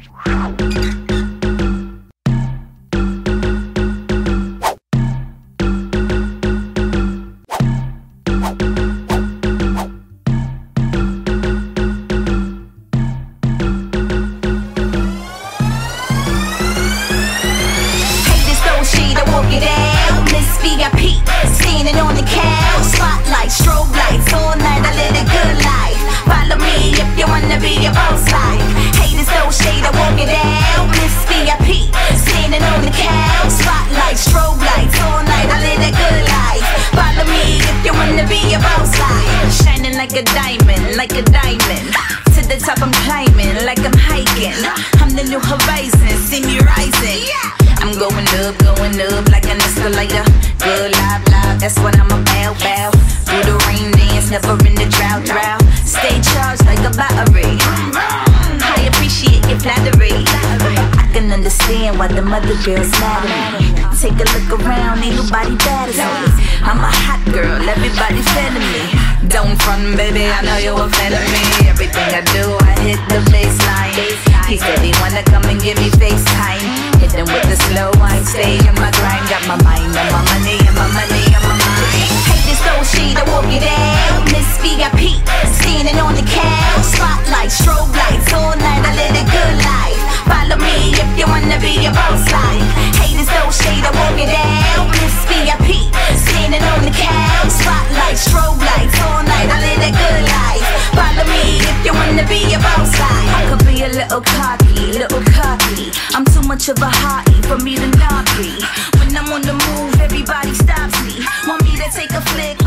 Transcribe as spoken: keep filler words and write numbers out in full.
Standing on the couch, spotlight, strobe lights, all night I live a good life. Follow me if you wanna be a boss like. Haters no shade, I walk it out. Miss V I P, standing on the couch, spotlight, strobe lights, all night I live a good life. Follow me if you wanna be a boss like. Shining like a diamond, like a diamond. To the top I'm climbing, like I'm hiking. I'm the new horizon, see me rising. I'm going up, going up like an escalator. Good live, live, that's what I'm about, bow. Do the rain dance, never in the drought, drought. Stay charged like a battery. I appreciate your flattery. I can understand why the mother girls mad at me. Take a look around, ain't nobody bad as me. I'm a hot girl, everybody's fan of me. Don't front, baby, I know you're a fan of me. Everything I do, I hit the baseline. He said he wanna come and give me FaceTime. Hit him with the slow wine, stay in my grind. Got my mind on my money, and my money on my mind. Haters don't shade, I walk it out. Miss V I P, standing on the couch. Spotlight, strobe lights, all night I live a good life. Follow me if you wanna be a boss like. Haters don't shade, I walk it out. Miss V I P, standing on the couch. Spotlight, strobe lights, all night I live a good life. Follow me if you wanna be a boss like. I could be a little cocky, little cocky. I'm too much of a hottie for me to not be. When I'm on the move, everybody stops me. Want me to take a flick,